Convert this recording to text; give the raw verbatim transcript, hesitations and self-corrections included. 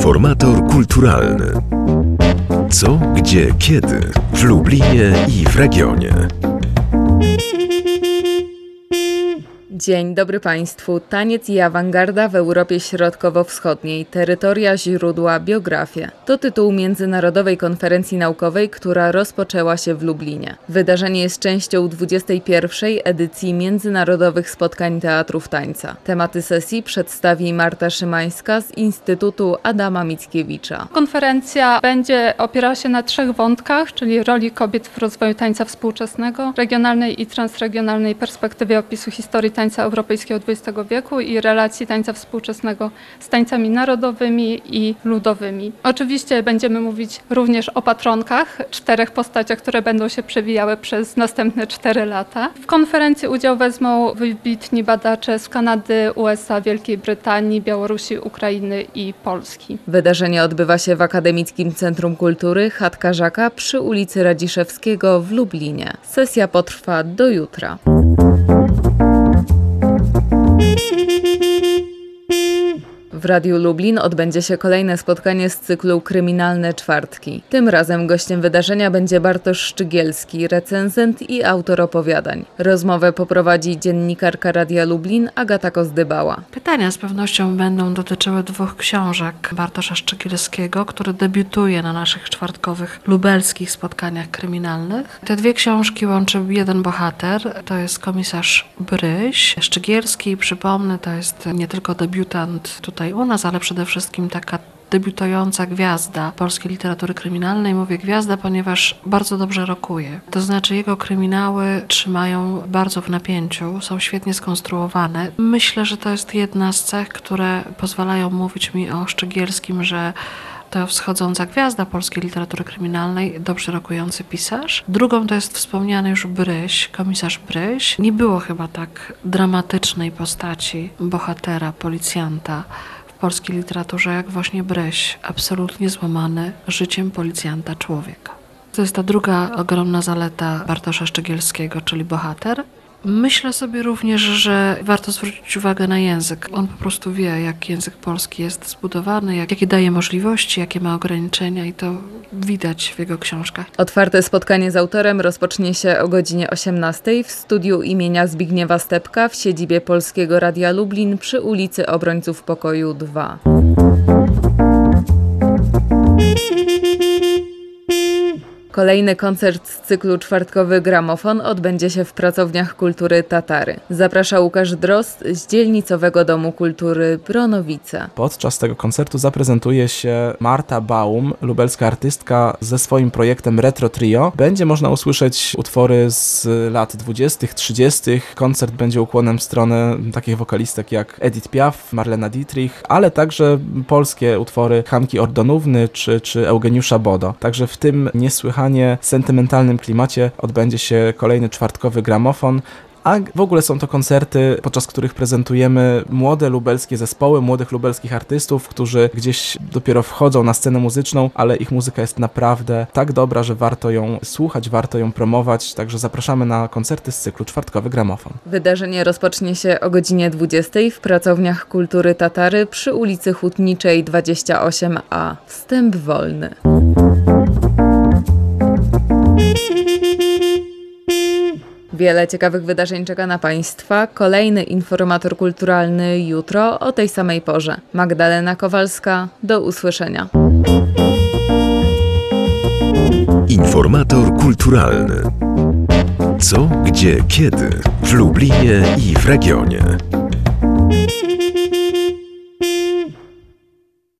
Informator kulturalny. Co, gdzie, kiedy w Lublinie i w regionie. Dzień dobry Państwu. Taniec i awangarda w Europie Środkowo-Wschodniej. Terytoria, źródła, biografie. To tytuł Międzynarodowej Konferencji Naukowej, która rozpoczęła się w Lublinie. Wydarzenie jest częścią dwudziestej pierwszej edycji Międzynarodowych Spotkań Teatrów Tańca. Tematy sesji przedstawi Marta Szymańska z Instytutu Adama Mickiewicza. Konferencja będzie opierała się na trzech wątkach, czyli roli kobiet w rozwoju tańca współczesnego, regionalnej i transregionalnej perspektywie opisu historii tańca europejskiego dwudziestego wieku i relacji tańca współczesnego z tańcami narodowymi i ludowymi. Oczywiście będziemy mówić również o patronkach, czterech postaciach, które będą się przewijały przez następne cztery lata. W konferencji udział wezmą wybitni badacze z Kanady, U S A, Wielkiej Brytanii, Białorusi, Ukrainy i Polski. Wydarzenie odbywa się w Akademickim Centrum Kultury Chatka Żaka przy ulicy Radziszewskiego w Lublinie. Sesja potrwa do jutra. W Radiu Lublin odbędzie się kolejne spotkanie z cyklu Kryminalne Czwartki. Tym razem gościem wydarzenia będzie Bartosz Szczygielski, recenzent i autor opowiadań. Rozmowę poprowadzi dziennikarka Radia Lublin Agata Kozdybała. Pytania z pewnością będą dotyczyły dwóch książek Bartosza Szczygielskiego, który debiutuje na naszych czwartkowych lubelskich spotkaniach kryminalnych. Te dwie książki łączy jeden bohater, to jest komisarz Bryś. Szczygielski, przypomnę, to jest nie tylko debiutant tutaj u nas, ale przede wszystkim taka debiutująca gwiazda polskiej literatury kryminalnej. Mówię gwiazda, ponieważ bardzo dobrze rokuje. To znaczy jego kryminały trzymają bardzo w napięciu, są świetnie skonstruowane. Myślę, że to jest jedna z cech, które pozwalają mówić mi o Szczygielskim, że to wschodząca gwiazda polskiej literatury kryminalnej, dobrze rokujący pisarz. Drugą to jest wspomniany już Bryś, komisarz Bryś. Nie było chyba tak dramatycznej postaci bohatera, policjanta w polskiej literaturze jak właśnie Bryś, absolutnie złamany życiem policjanta człowieka. To jest ta druga ogromna zaleta Bartosza Szczygielskiego, czyli bohater. Myślę sobie również, że warto zwrócić uwagę na język. On po prostu wie, jak język polski jest zbudowany, jak, jakie daje możliwości, jakie ma ograniczenia i to widać w jego książkach. Otwarte spotkanie z autorem rozpocznie się o godzinie osiemnastej w studiu imienia Zbigniewa Stepka w siedzibie Polskiego Radia Lublin przy ulicy Obrońców Pokoju dwa. Kolejny koncert z cyklu Czwartkowy Gramofon odbędzie się w Pracowniach Kultury Tatary. Zaprasza Łukasz Drozd z Dzielnicowego Domu Kultury Bronowice. Podczas tego koncertu zaprezentuje się Marta Baum, lubelska artystka ze swoim projektem Retro Trio. Będzie można usłyszeć utwory z lat dwudziestych, trzydziestych. Koncert będzie ukłonem w stronę takich wokalistek jak Edith Piaf, Marlena Dietrich, ale także polskie utwory Hanki Ordonówny czy, czy Eugeniusza Bodo. Także w tym niesłychanie sentymentalnym klimacie odbędzie się kolejny czwartkowy gramofon, a w ogóle są to koncerty, podczas których prezentujemy młode lubelskie zespoły, młodych lubelskich artystów, którzy gdzieś dopiero wchodzą na scenę muzyczną, ale ich muzyka jest naprawdę tak dobra, że warto ją słuchać, warto ją promować, także zapraszamy na koncerty z cyklu Czwartkowy Gramofon. Wydarzenie rozpocznie się o godzinie dwudziestej w Pracowniach Kultury Tatary przy ulicy Hutniczej dwadzieścia osiem A. Wstęp wolny. Wiele ciekawych wydarzeń czeka na Państwa. Kolejny informator kulturalny jutro o tej samej porze. Magdalena Kowalska, do usłyszenia. Informator kulturalny. Co, gdzie, kiedy w Lublinie i w regionie.